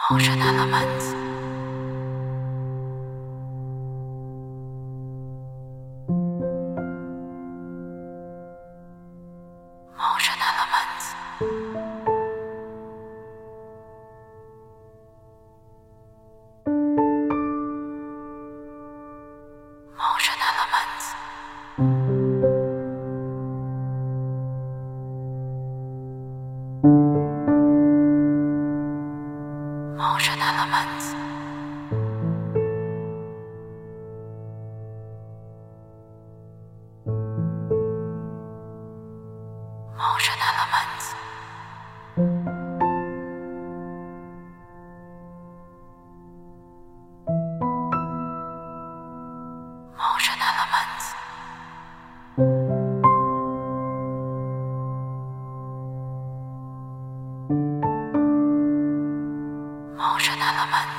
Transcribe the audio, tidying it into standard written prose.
Motion elements. Motion elements. Motion elements. Motion elements. Motion elements. Motion elements. Motion elements.